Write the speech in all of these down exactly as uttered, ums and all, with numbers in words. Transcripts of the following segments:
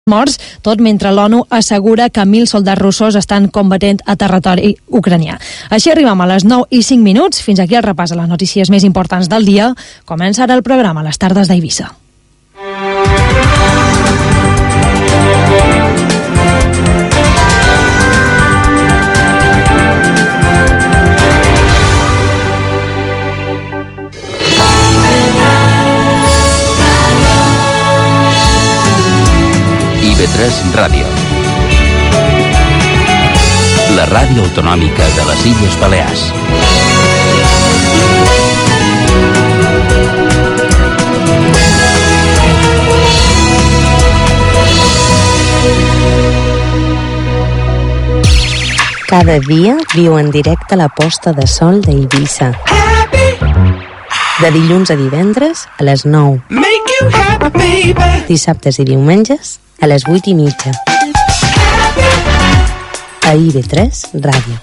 morts, tot mentre l'ONU assegura que mil soldats russos estan combatent a territori ucranià. Així arribem a les nou i cinc minuts. Fins aquí el repàs a les notícies més importants del dia. Comença ara el programa Les Tardes d'Eivissa. I V tres Ràdio, la ràdio autonòmica de les Illes Balears. Cada dia viu en directe la posta de sol d'Eivissa. De dilluns a divendres a les nou. Dissabtes i diumenges a les vuit i mitja. A I V tres Ràdio.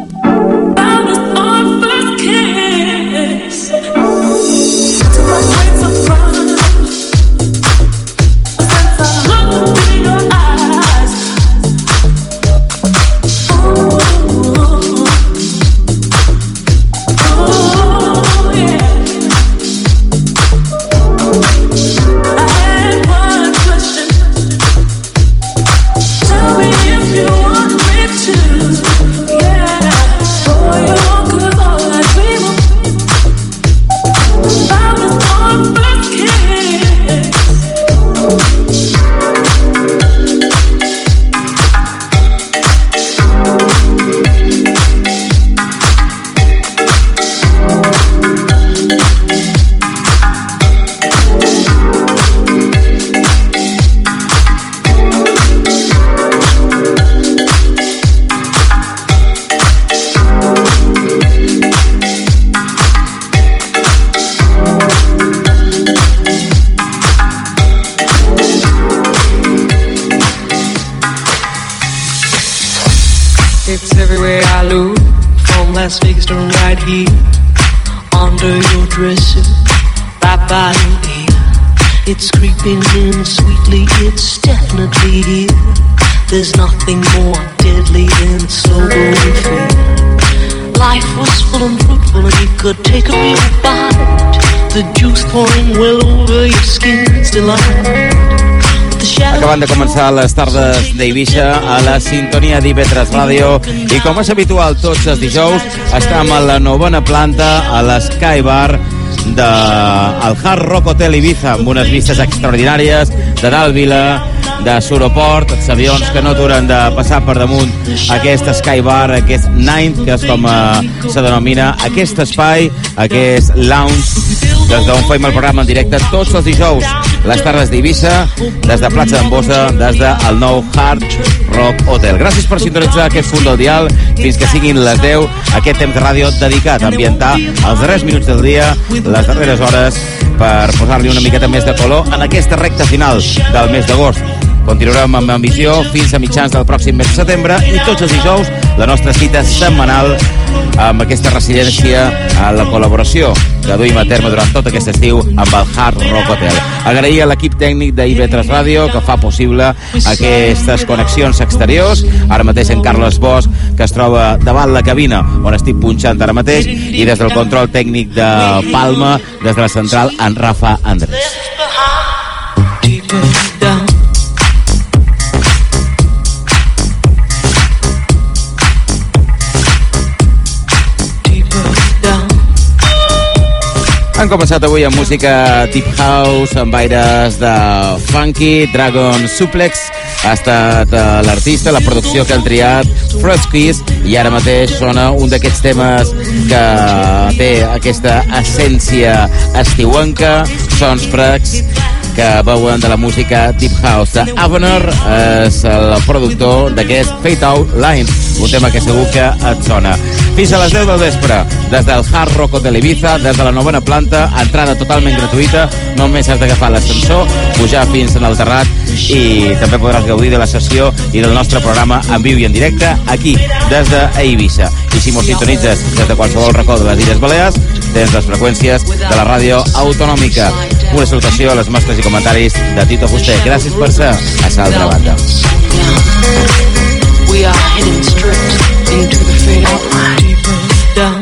To my Las Vegas turn right here under your dresser, right by your ear. It's creeping in sweetly, it's definitely here. There's nothing more deadly than slow growing fear. Life was full and fruitful and you could take a real bite. The juice pouring well over your skin's delight. Acabant de començar les tardes d'Eivissa a la sintonia d'I V tres Ràdio i com és habitual tots els dijous estem a la novena planta a l'Sky Bar del Hard Rock Hotel Ibiza amb unes vistes extraordinàries de dalt vila, de Suroport, els avions que no aturen de passar per damunt aquest Sky Bar, aquest Ninth, que és com uh, se denomina aquest espai, aquest lounge des d'on fem el programa en directe tots els dijous, les tardes d'Eivissa, des de Platja d'Embossa, des del nou Hard Rock Hotel. Gràcies per sintonitzar aquest punt del dial fins que siguin les deu, aquest temps de ràdio dedicat a ambientar els darrers minuts del dia, les darreres hores, per posar-li una miqueta més de color en aquesta recta final del mes d'agost. Continuarem amb ambició fins a mitjans del pròxim mes de setembre i tots els dijous la nostra cita setmanal amb aquesta residència a la col·laboració que duim a terme durant tot aquest estiu amb el Hard Rock Hotel. Agrair a l'equip tècnic d'I V tres Ràdio que fa possible aquestes connexions exteriors, ara mateix en Carles Bosch, que es troba davant la cabina on estic punxant ara mateix, i des del control tècnic de Palma, des de la central, en Rafa Andrés. Han començat avui amb música Deep House, amb aires de funky. Dragon Suplex ha estat uh, l'artista, la producció que han triat Froskeys, i ara mateix sona un d'aquests temes que té aquesta essència estiuenca, sons frecs que veuen de la música Deep House. Avener és el productor d'aquest Fade Out Line, un tema que segur que et sona. Fins a les deu del vespre, des del Hard Rock Hotel Ibiza, des de la novena planta, entrada totalment gratuïta, només has d'agafar l'ascensor, pujar fins en el terrat i també podràs gaudir de la sessió i del nostre programa en viu i en directe aquí, des d'Eivissa. I si mos sintonitzes des de qualsevol racó de les Illes Balears, tens les freqüències de la ràdio autonòmica. Una salutació a les mostres i comentaris de Tito Fuster. Gràcies per ser a l'altra banda. We are heading straight into the fade out line. Down.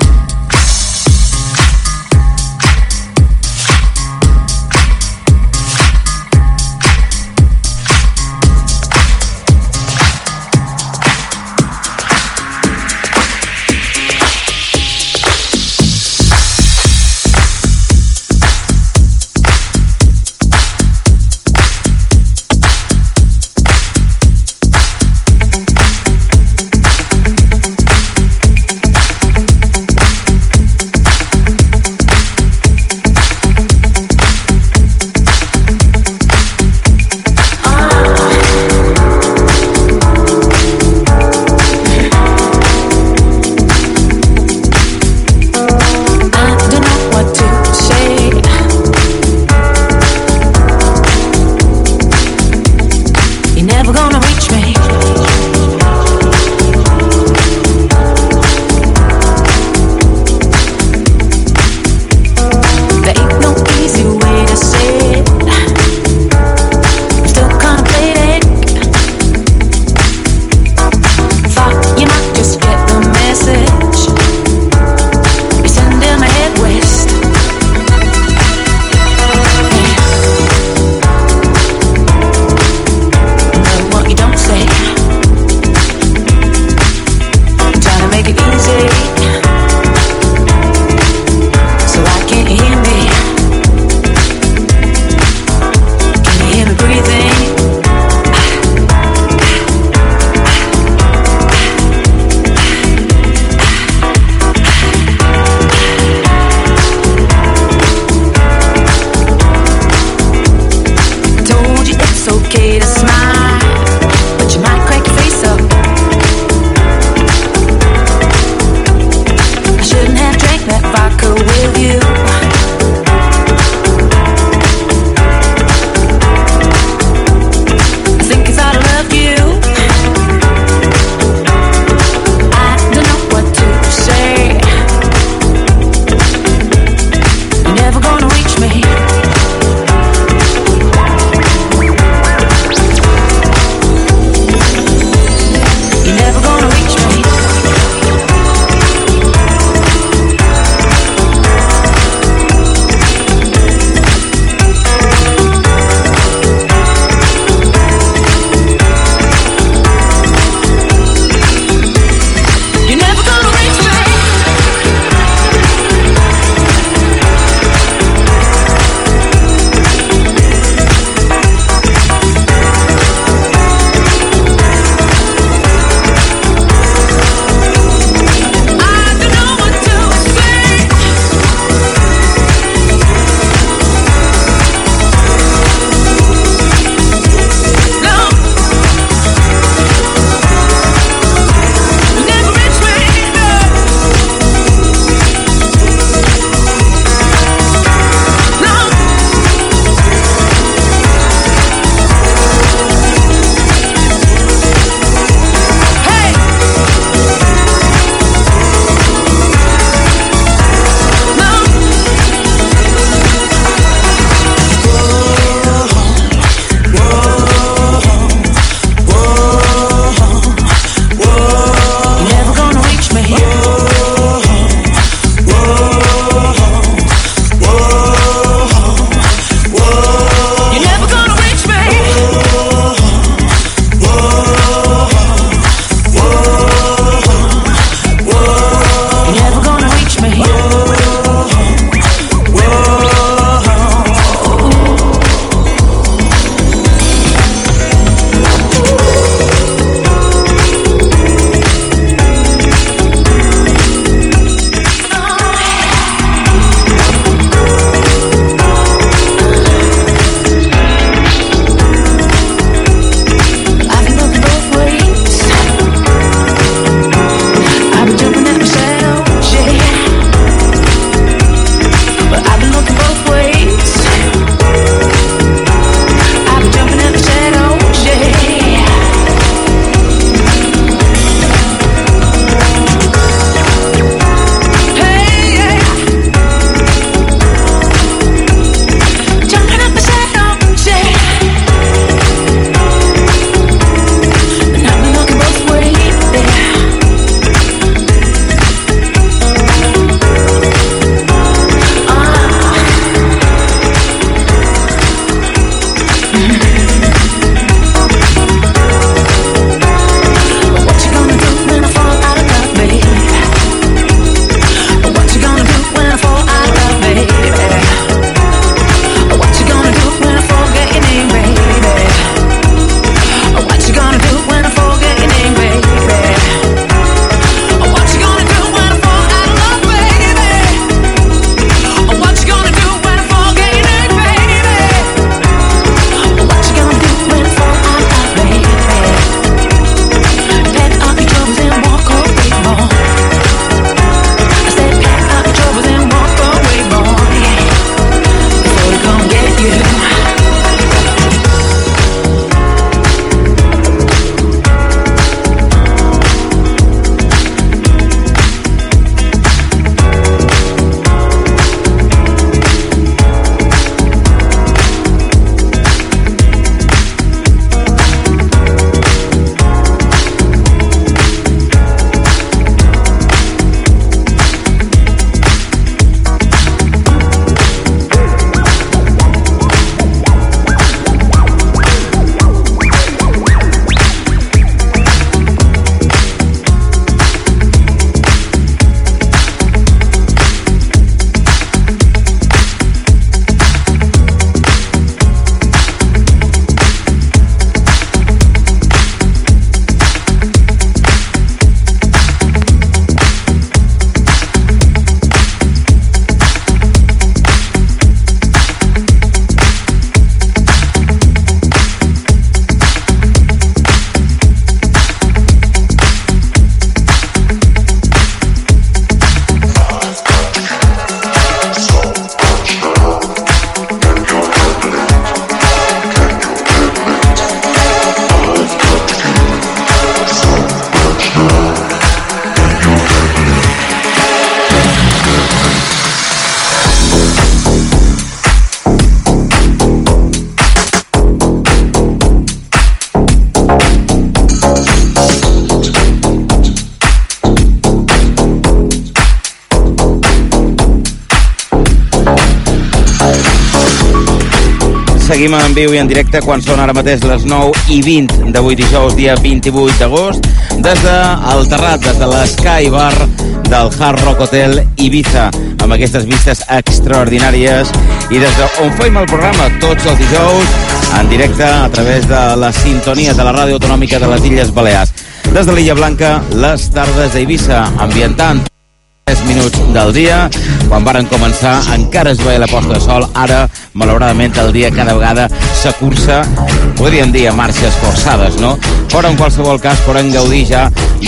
seguim en viu i en directe quan són ara mateix les nou i vint d'avui dijous, dia vint-i-vuit d'agost, des del terrat, des de l'Sky Bar del Hard Rock Hotel Ibiza, amb aquestes vistes extraordinàries, i des d'on fem el programa tots els dijous, en directe a través de la sintonia de la Ràdio Autonòmica de les Illes Balears. Des de l'Illa Blanca, les tardes d'Eivissa, ambientant tres minuts del dia. Quan varen començar encara es veia la posta de sol, ara malauradament el dia cada vegada s'acurça, podríem dir a marxes forçades, no? Però en qualsevol cas podem gaudir ja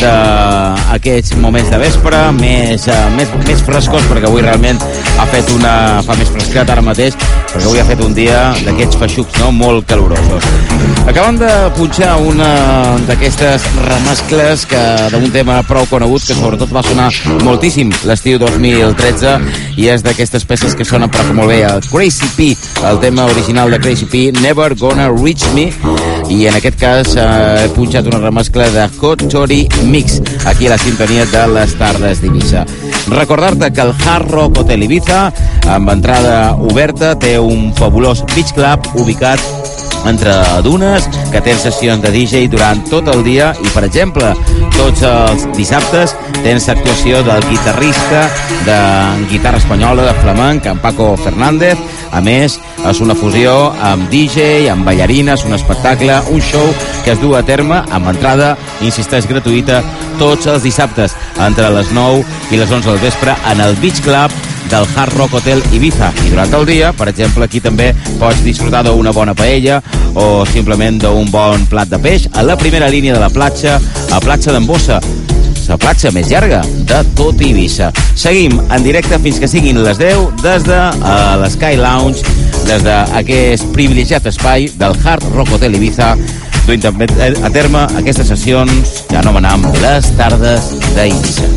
d'aquests moments de vespre més, uh, més, més frescos, perquè avui realment ha fet una... fa més fresquet ara mateix, perquè avui ha fet un dia d'aquests feixucs, no?, molt calorosos. Acabem de punxar una d'aquestes remescles que d'un tema prou conegut, que sobretot va sonar moltíssim l'estiu dos mil tretze, i és d'aquestes peces que sonen per molt bé, el Crazy P, el tema original de Crazy P, Never Gonna Reach Me, i en aquest cas eh, he punxat una remescla de Hot Toddy Mix, aquí a la sintonia de les tardes d'Eivissa. Recordar-te que el Hard Rock Hotel Ibiza, amb entrada oberta, té un fabulós beach club ubicat entre dunes, que té sessions de D J durant tot el dia, i per exemple tots els dissabtes tens actuació del guitarrista de guitarra espanyola de flamenc, en Paco Fernández. A més, és una fusió amb D J, amb ballarines, un espectacle, un show que es du a terme amb entrada, insisteix, gratuïta, tots els dissabtes entre les nou i les onze del vespre en el Beach Club del Hard Rock Hotel Ibiza. I durant el dia, per exemple, aquí també pots disfrutar d'una bona paella o simplement d'un bon plat de peix a la primera línia de la platja, a Platja d'Embossa, la platja més llarga de tot Eivissa. Seguim en directe fins que siguin les deu des de uh, l'Sky Lounge, des d'aquest privilegiat espai del Hard Rock Hotel Ibiza, duint a terme aquestes sessions que anomenam les tardes d'Eivissa.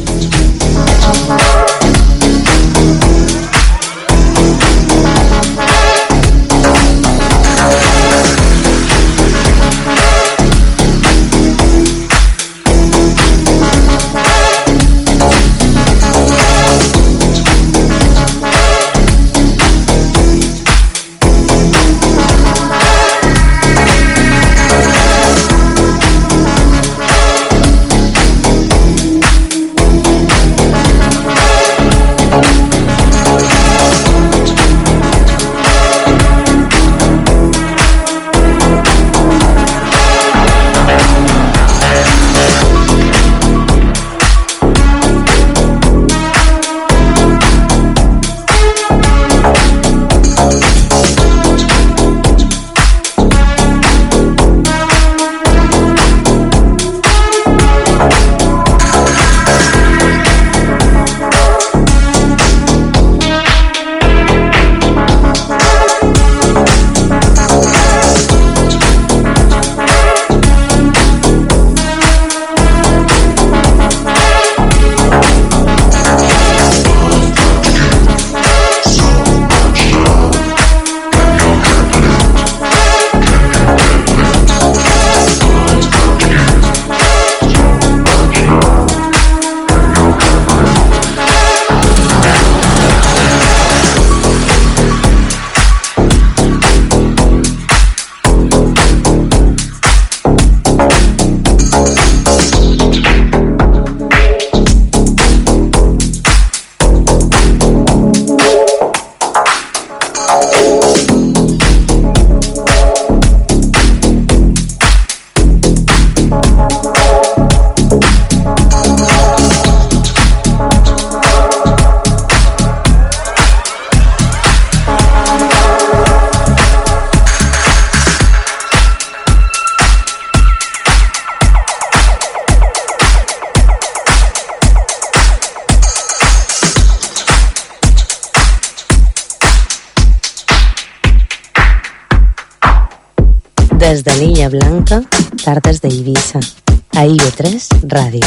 Des de l'Illa Blanca, tardes d'Eivissa, a I B tres Ràdio.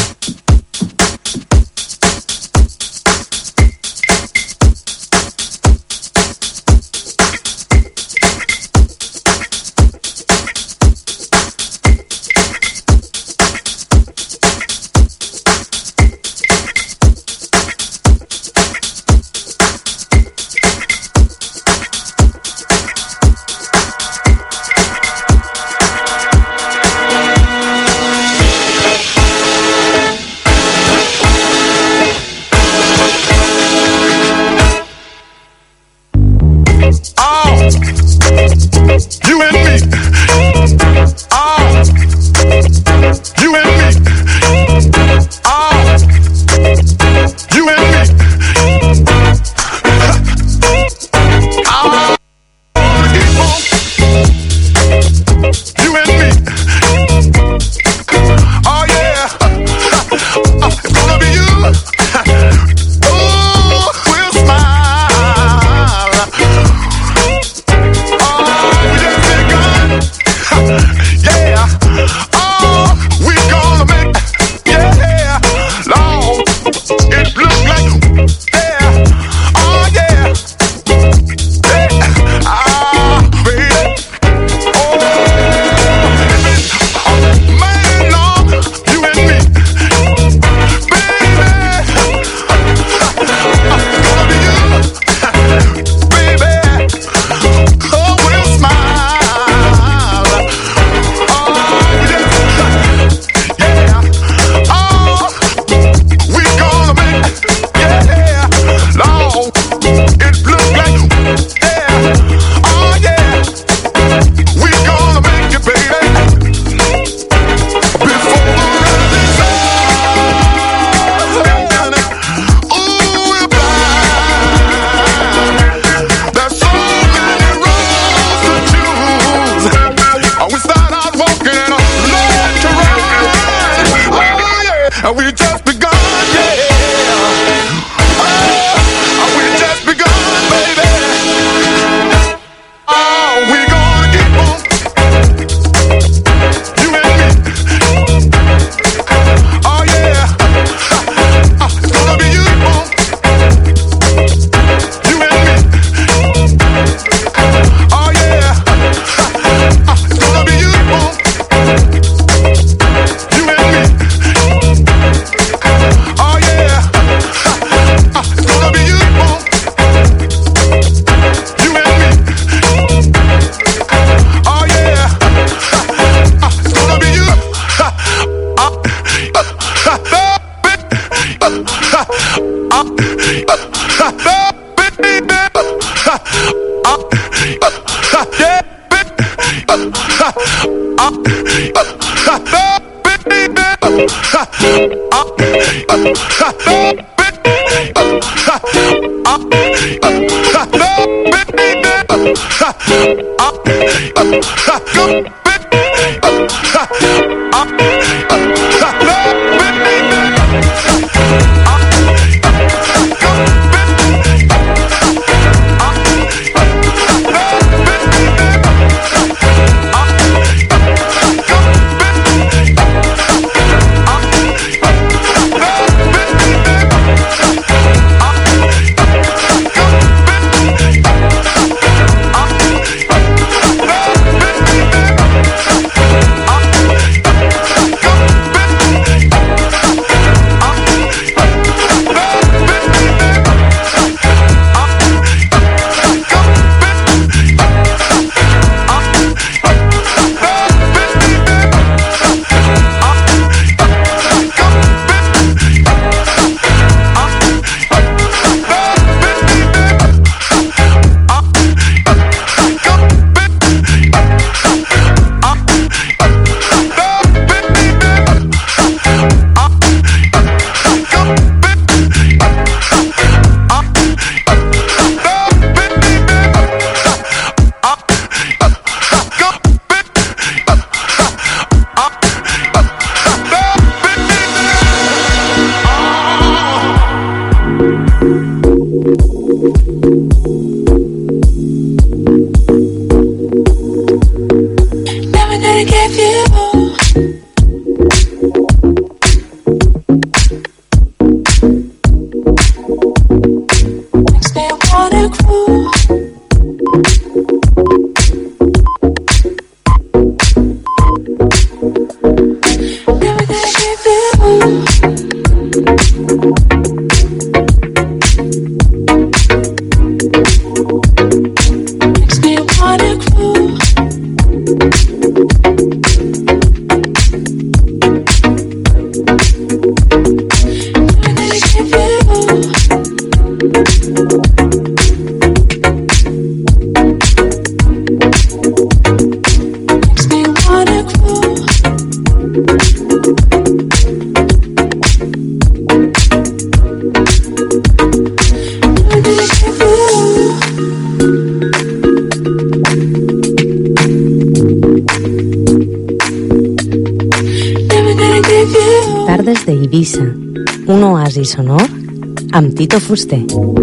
Tardes de Eivissa, un oasi sonor amb Tito Fuster.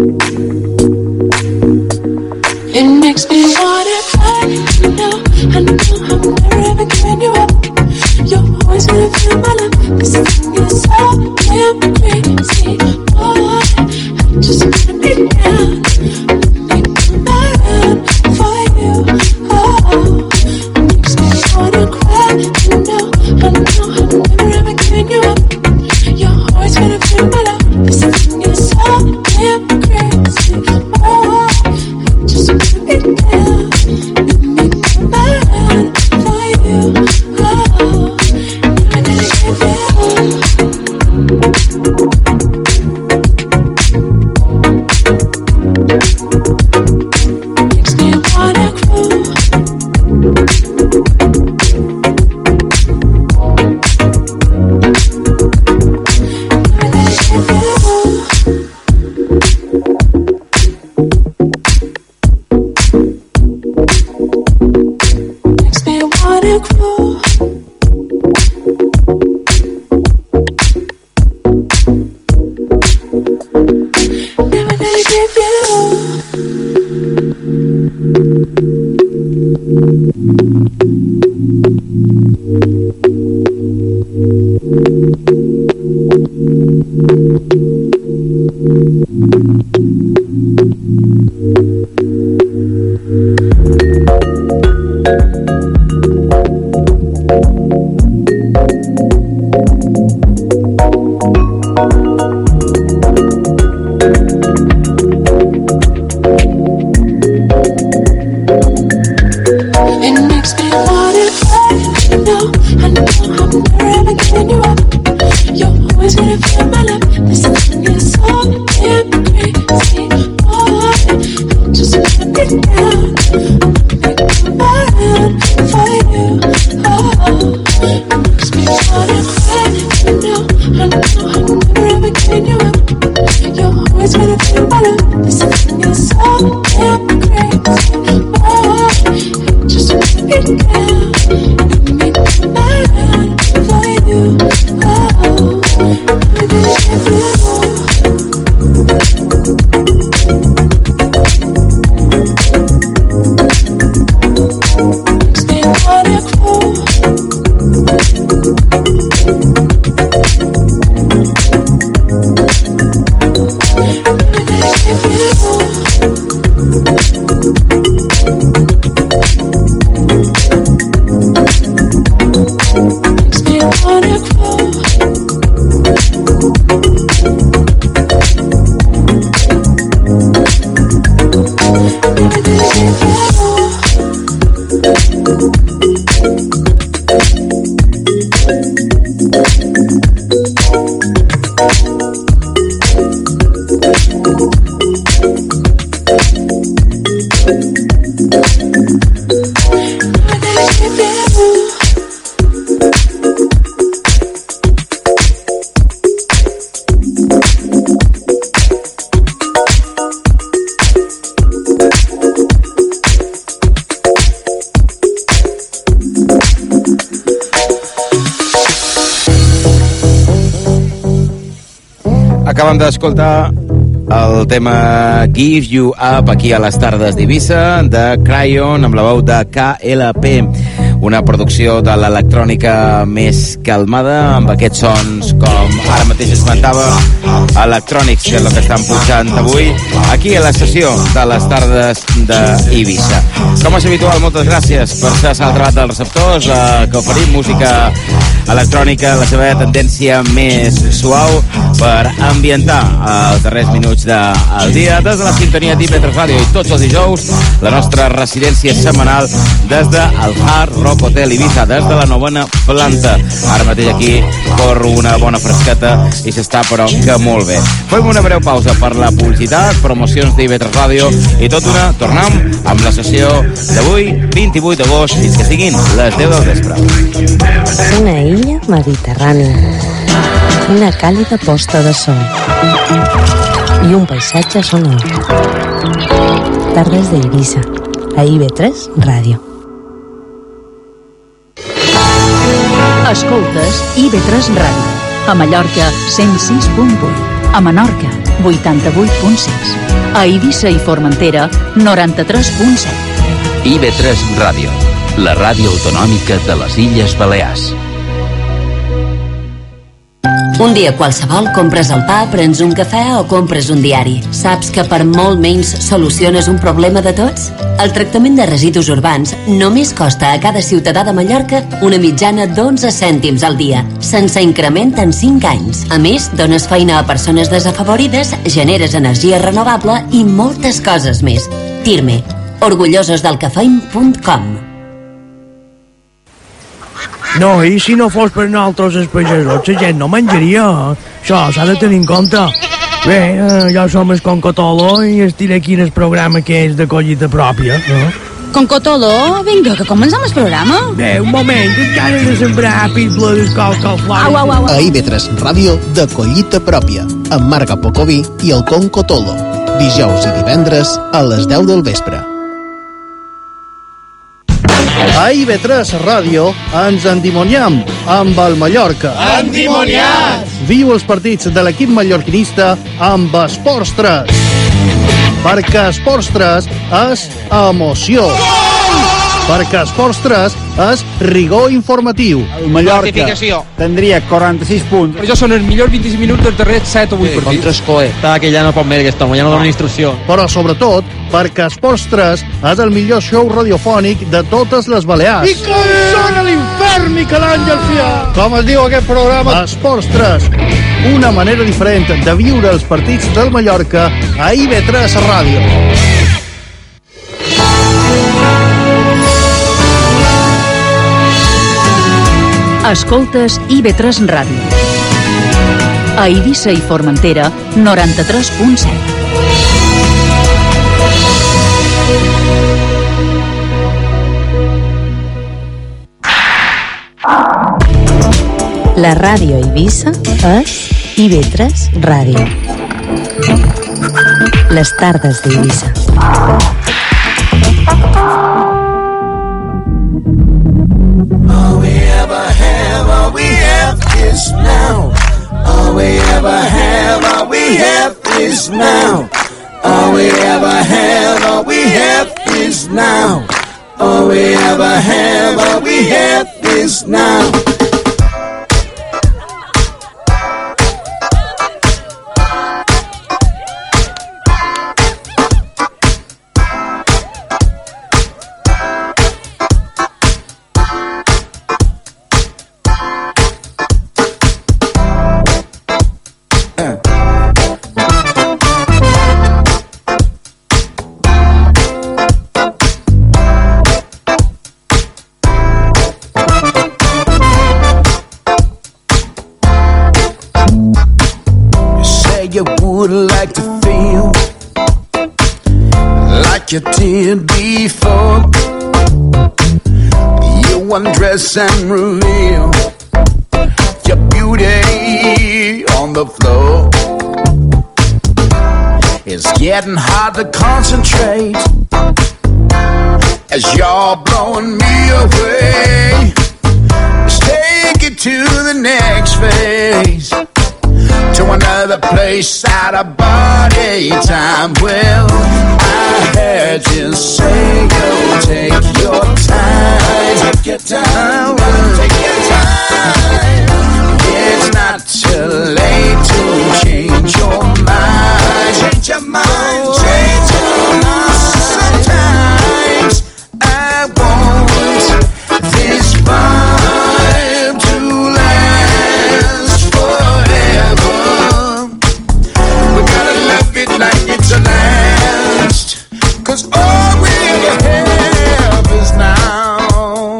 It makes me wanna cry, you know, I know I'm never giving you up. You're always gonna feel my love, this thing is so damn crazy, boy. Acabem d'escoltar el tema Give You Up aquí a les tardes d'Eivissa de Cryon amb la veu de K L P, una producció de l'electrònica més calmada amb aquests sons com ara mateix es comentava Electronics, que és el que estan pujant avui aquí a la sessió de les tardes d'Eivissa. Com és habitual, moltes gràcies per ser a l'altre del receptor, eh, que oferim música electrònica, la seva tendència més suau per ambientar els darrers minuts del dia des de la sintonia d'I V tres Ràdio i tots els dijous la nostra residència setmanal des del Hard Rock Hotel Eivissa, des de la novena planta. Ara mateix aquí corro una bona fresqueta i s'està però que molt bé. Fem una breu pausa per la publicitat, promocions d'I V tres Ràdio i tot una tornem amb la sessió d'avui, vint-i-vuit d'agost, fins que siguin les deu del vespre. Una illa mediterrània, una càlida posta de sol i un paisatge sonor. Tardes d'Eivissa, a I V tres Ràdio. Escoltes I V tres Ràdio. A Mallorca, cent sis punt vuit. A Menorca, vuitanta-vuit punt sis. A Eivissa i Formentera, noranta-tres punt set. I V tres Ràdio, la ràdio autonòmica de les Illes Balears. Un dia qualsevol compres el pa, prens un cafè o compres un diari. Saps que per molt menys soluciones un problema de tots? El tractament de residus urbans només costa a cada ciutadà de Mallorca una mitjana d'onze cèntims al dia, sense increment en cinc anys. A més, dones feina a persones desafavorides, generes energia renovable i moltes coses més. Tirme, orgullosos del que feim punt com. No, i si no fos per nosaltres els pagesos, la gent no menjaria. Això s'ha de tenir en compte. Bé, eh, ja som el Concotolo i estiré aquí el programa que és de collita pròpia. Eh? Concotolo, vinga, que comencem el programa. Bé, un moment, que encara he de sembrar pitble d'escolta al flor. Au, au, au. A I V tres Ràdio, de collita pròpia, amb Marga Pocoví i el Concotolo. Dijous i divendres a les deu del vespre. A I V tres Ràdio ens endimoniam amb el Mallorca. Endimoniats! Viu els partits de l'equip mallorquinista amb Esports tres. Perquè Esports tres és emoció. Perquè Esports tres és rigor informatiu. El Mallorca tindria quaranta-sis punts. Però això són els millors vint-i-cinc minuts dels darrers set o vuit partits. Contra Escoe. Està que ja no pot més aquesta home, ja no dona instrucció. Però sobretot perquè Esports tres és el millor show radiofònic de totes les Balears. I com sona l'infern, Miquel Àngel Fià! Com es diu aquest programa? Esports tres. Una manera diferent de viure els partits del Mallorca a I V tres Ràdio. Escoltes I V tres Ràdio. A Eivissa i Formentera, noranta-tres punt set. La ràdio a Eivissa és I V tres Ràdio. Les tardes d'Eivissa. All we ever have, all we have is now. All we ever have, all we have is now. All we ever have, all we have is now. All we ever have, all we have is now. You would like to feel like you did before. You undress and reveal your beauty on the floor. It's getting hard to concentrate as you're blowing me away. Let's take it to the next phase, to another place out of body time. Well, I heard you say you'll take your time. Take your time, well, take your time. It's not too late to change your mind. Change your mind, change your mind. Sometimes I want this vibe to last forever. Like it's a last, 'cause all we ever have is now.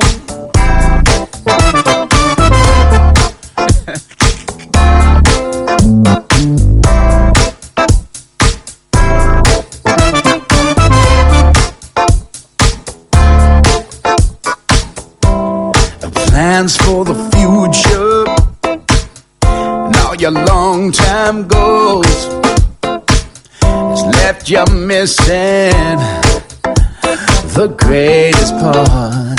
Plans for the future, now your long time goals left you missing the greatest part.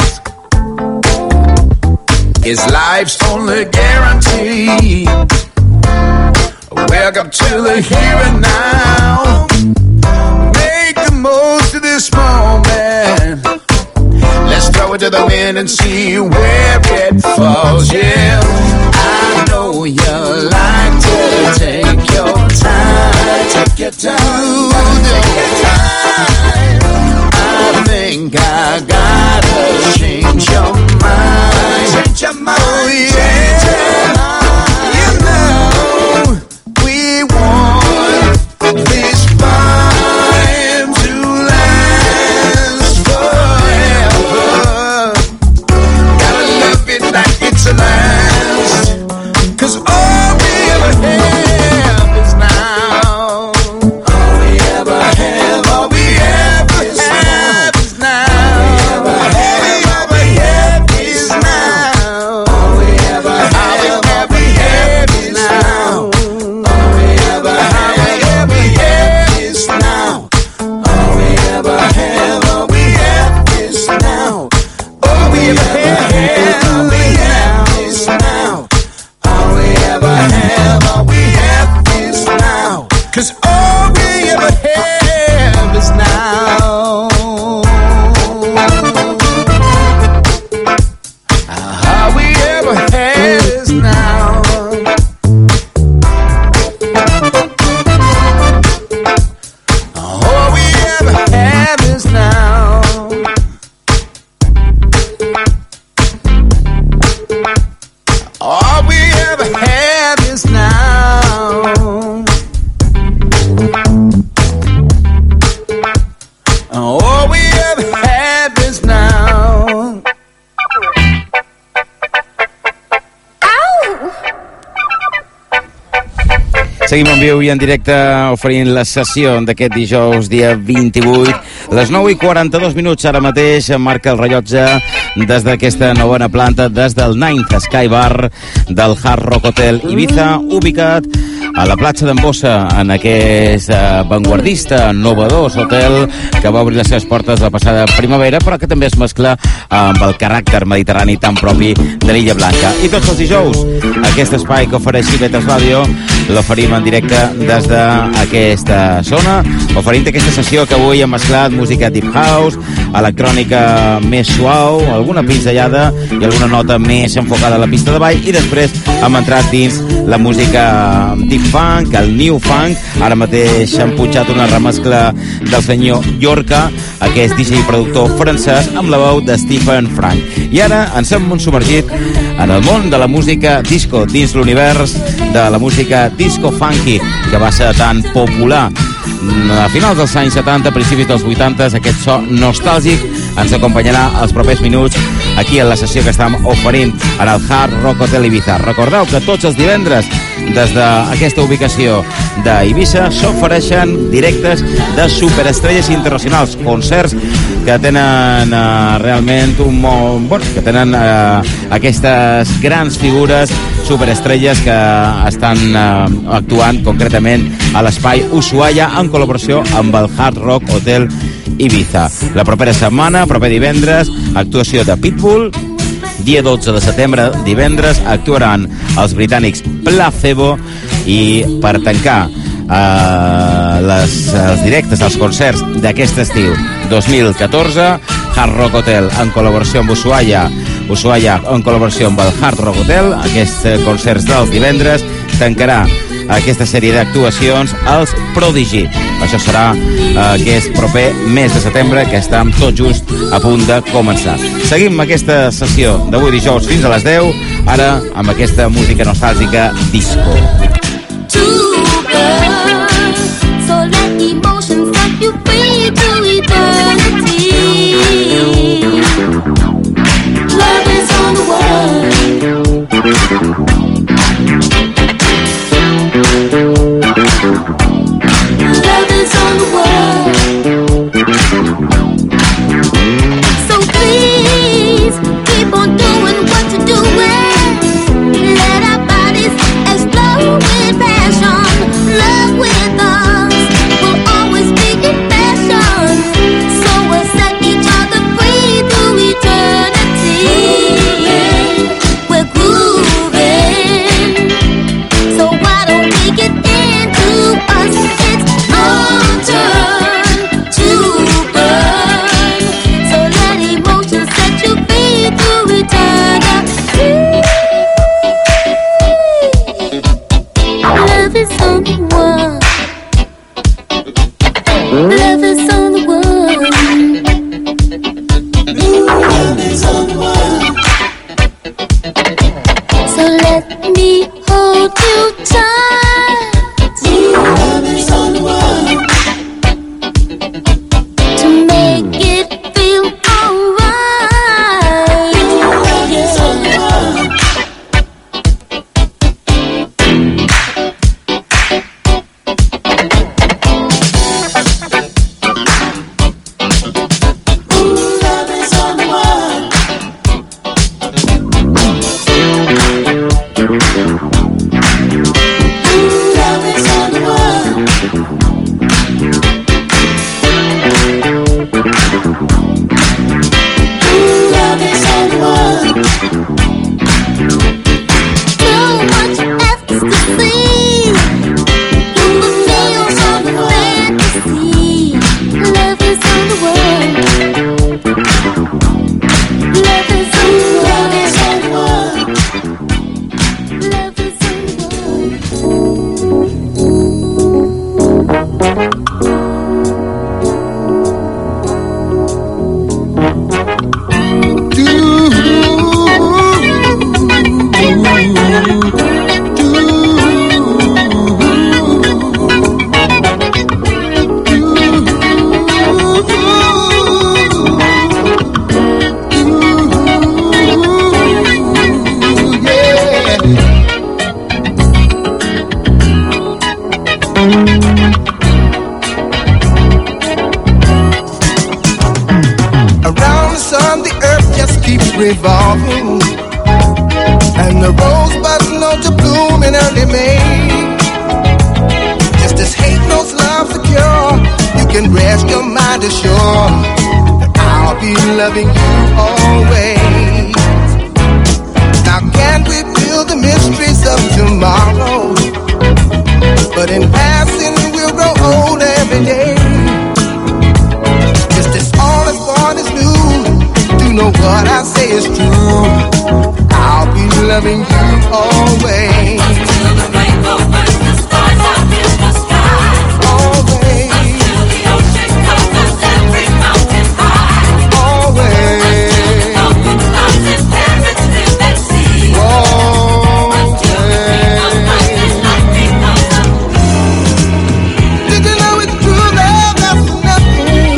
Is life's only guarantee. Welcome to the here and now. Make the most of this moment. Let's throw it to the wind and see where it falls. Yeah, I know you're lying. your time. Take your time. I think I gotta change your mind. Change your mind. Oh, yeah. Change your mind. You know we want this vibe to last forever. Gotta love it like it's a last. 'Cause all we ever have is now. All we ever have, all we ever have is now. All we ever have is now. All we ever have, all we have is now. All we ever have, all we have is now. All we ever have, all we have is now. All we ever have, all we have is now. All we ever have, all we have is now. 'Cause all we ever have is now. All we ever have is now. All we ever have is now. All we ever have is now. All we ever have is now. Seguim en viu i en directe oferint la sessió d'aquest dijous, dia vint-i-vuit. Les nou i quaranta-dos minuts ara mateix marca el rellotge des d'aquesta novena planta, des del Ninth Sky Bar del Hard Rock Hotel Ibiza, ubicat a la platja d'Embossa, en aquest vanguardista, novedós hotel que va obrir les seves portes la passada primavera, però que també es mescla amb el caràcter mediterrani tan propi de l'Illa Blanca. I tots els dijous, aquest espai que ofereix Ivetres Ràdio l'oferim en directe des d'aquesta zona, oferint aquesta sessió que avui hem mesclat música deep house, electrònica més suau, alguna pinzellada i alguna nota més enfocada a la pista de ball, i després hem entrat dins la música deep funk, el new funk. Ara mateix han punxat una remescla del senyor Yorka, aquest D J i productor francès, amb la veu de Stephen Frank. I ara ens hem submergit en el món de la música disco, dins l'univers de la música disco funky, que va ser tan popular a finals dels anys setanta, principis dels vuitanta. Aquest so nostàlgic ens acompanyarà els propers minuts aquí en la sessió que estem oferint en el Hard Rock Hotel Ibiza. Recordeu que tots els divendres des d'aquesta ubicació d'Eivissa s'ofereixen directes de superestrelles internacionals, concerts que tenen uh, realment un molt... Bueno, que tenen uh, aquestes grans figures, superestrelles que estan uh, actuant concretament a l'espai Ushuaia en col·laboració amb el Hard Rock Hotel Ibiza. La propera setmana, proper divendres, actuació de Pitbull. Dia dotze de setembre, divendres, actuaran els britànics Placebo, i per tancar eh, les, els directes, els concerts d'aquest estiu dos mil catorze, Hard Rock Hotel en col·laboració amb Ushuaia, Ushuaia en col·laboració amb el Hard Rock Hotel. Aquests concerts dels divendres tancarà aquesta sèrie d'actuacions als Prodigy. Això serà eh, aquest proper mes de setembre, que estem tot just a punt de començar. Seguim aquesta sessió d'avui dijous fins a les deu, ara amb aquesta música nostàlgica disco. So let emotions set you free to eternity. Love is on the world. Love is on the world. So please keep on doing what you're doing. Let our bodies explode with passion. Love with us will always be in passion. So we'll set each other free through eternity. We're grooving. Love is on the one. Love is on the one. So let me hold you tight. Love is on the one. To make it feel alright. Love is on the one. Revolving, and the rosebuds know to bloom in early May. Just as hate knows love's the cure, you can rest your mind assured that I'll be loving you always. Now can't we build the mysteries of tomorrow? But in passing we'll grow old every day. Just as all is born is new, know what I say is true. I'll be loving you always. Until the rainbow burns the stars out in the sky. Always. Until the ocean covers every mountain high. Always. Until the open clouds and parrots live at sea. Always. Until the dream of life is not becomes a did you know it's true love? That's nothing.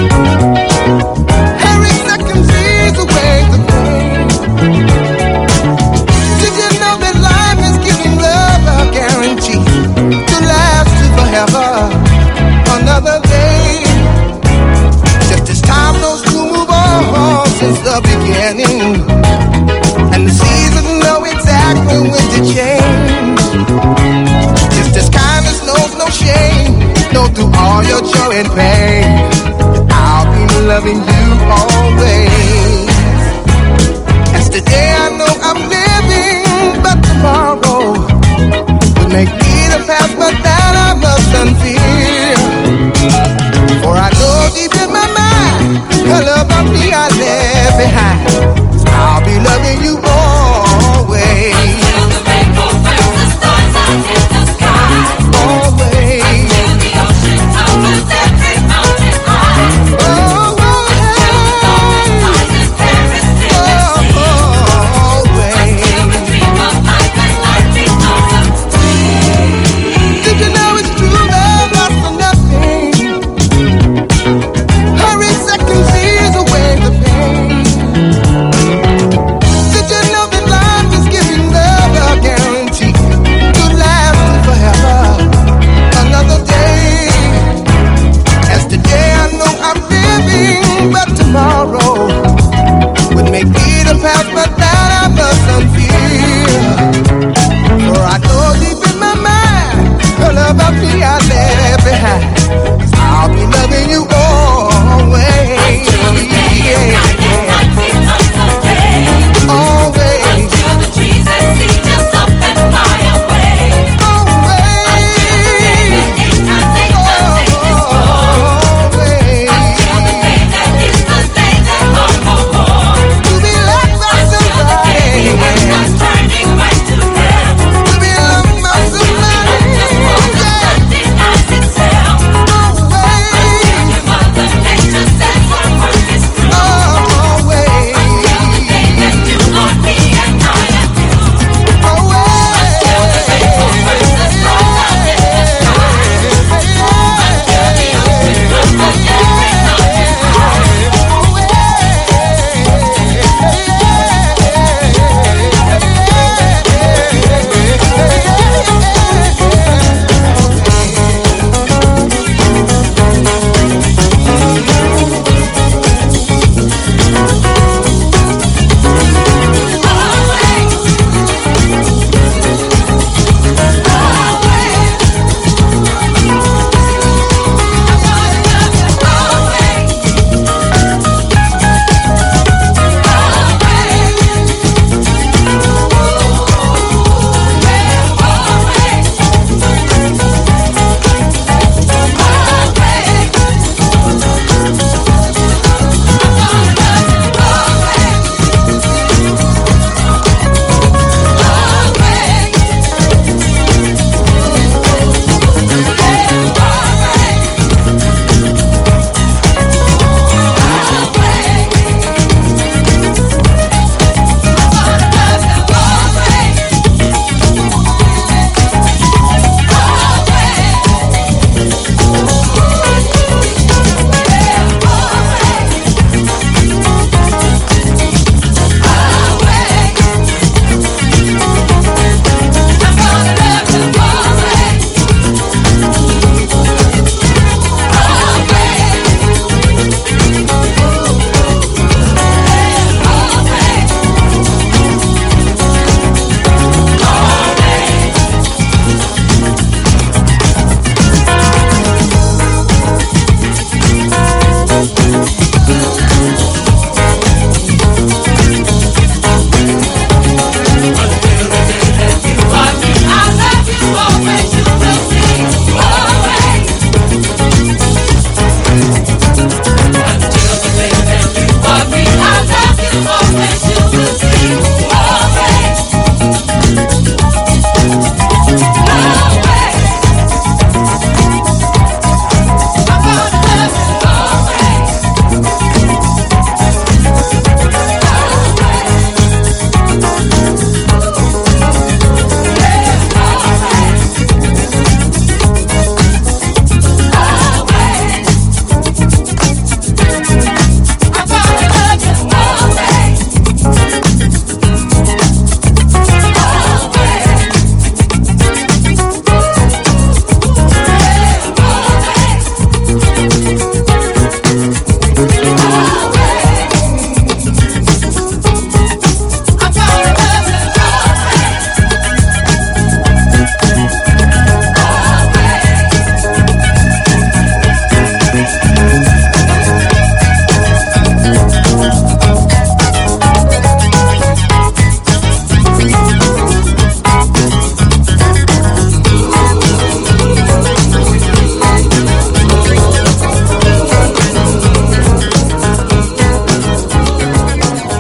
Another day, just as time knows to move on since the beginning, and the seasons know exactly when to change. Just as kindness knows no shame, know through all your joy and pain, I'll be loving you always. Yesterday I know I'm living, but tomorrow will make me the past, but that I must unfear. For I know deep in my mind, the love of me I left behind. I'll be loving you always. Until the rainbow burns the stars out in the sky. Always. Until the ocean covers every mountain high. Always. Until the stars and parrots live at sea. Always. Until the dream of life and life becomes a dream. Did you know it's true love?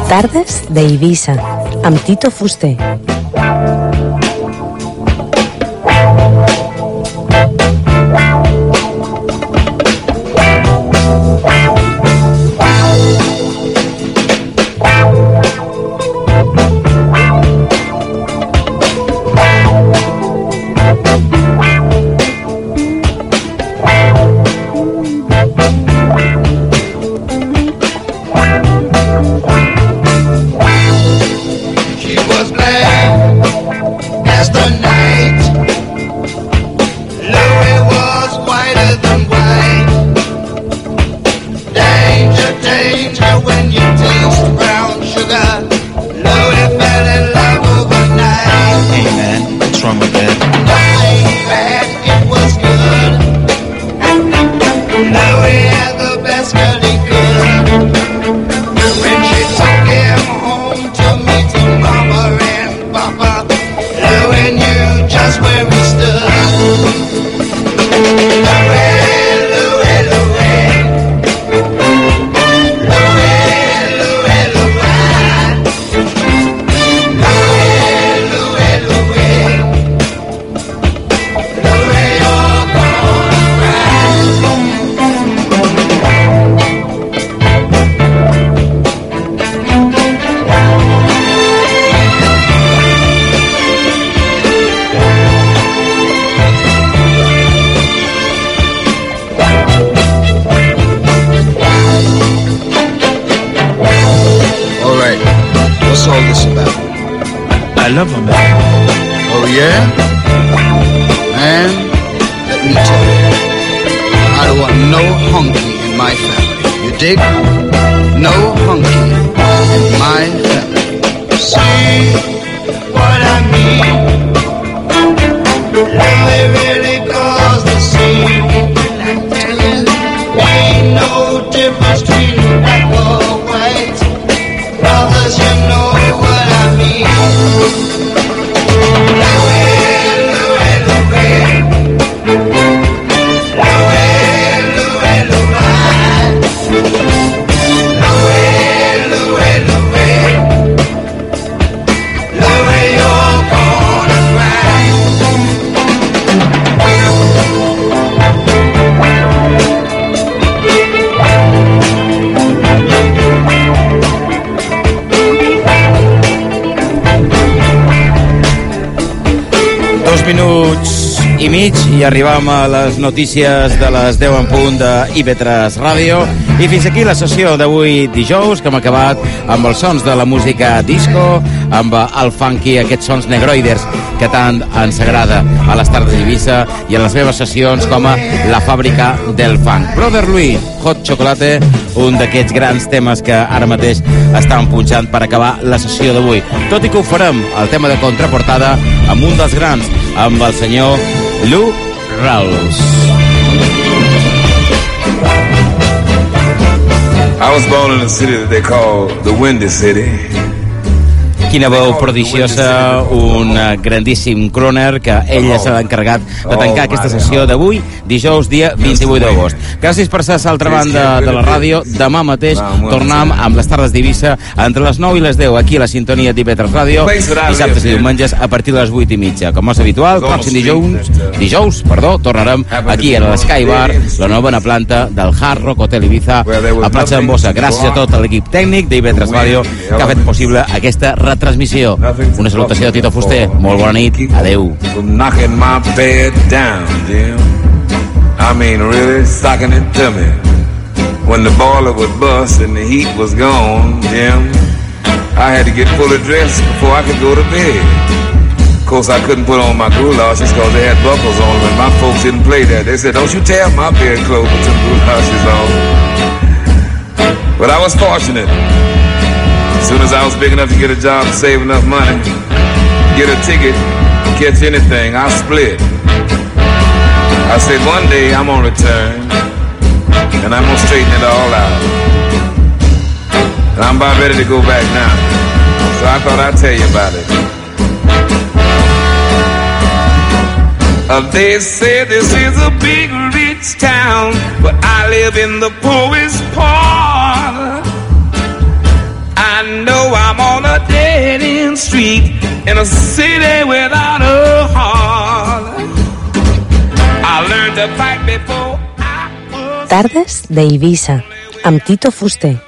Tardes d'Eivissa, amb Tito Fuster. I mig i arribam a les notícies de les deu en punt de I V tres Ràdio i fins aquí la sessió d'avui dijous, que hem acabat amb els sons de la música disco, amb el funky, aquests sons negroiders que tant ens agrada a les tardes d'Eivissa i a les meves sessions com a La Fàbrica del Funk. Brother Louie, Hot Chocolate, un d'aquests grans temes que ara mateix estan punxant per acabar la sessió d'avui. Tot i que ho farem, el tema de contraportada, amb un dels grans, amb el senyor Lou Rawls. I was born in a city that they call the Windy City. Quina veu prodigiosa, un grandíssim crooner que ell s'ha encarregat de tancar aquesta sessió d'avui, dijous, dia vint-i-vuit d'agost. Gràcies per ser a l'altra banda de la ràdio. Demà mateix tornem amb les tardes d'Eivissa entre les nou i les deu aquí a la sintonia d'I V tres Ràdio, dissabtes i diumenges a partir de les vuit i mitja. Com és habitual, pròxim dijous, dijous, perdó, tornarem aquí a l'Sky Bar, la nova planta del Hard Rock Hotel Ibiza a Platja d'en Bossa. Gràcies a tot l'equip tècnic d'I V tres Ràdio que ha fet possible aquesta retransmissió. Una salutació de Tito Fuster. Molt bona nit. Adeu. I mean, really sucking it to me. When the boiler would bust and the heat was gone, Jim, I had to get fully dressed before I could go to bed. Of course, I couldn't put on my goulashes because they had buckles on them, and my folks didn't play that. They said, don't you tear my bed clothes with some goulashes on. But I was fortunate. As soon as I was big enough to get a job and save enough money, get a ticket, catch anything, I split. I said, one day I'm gonna return, and I'm gonna straighten it all out. And I'm about ready to go back now. So I thought I'd tell you about it. Uh, they say this is a big rich town, but I live in the poorest part. I know street in a city without a heart. I learned to fight before I was... Tardes d'Eivissa, amb Tito Fuster.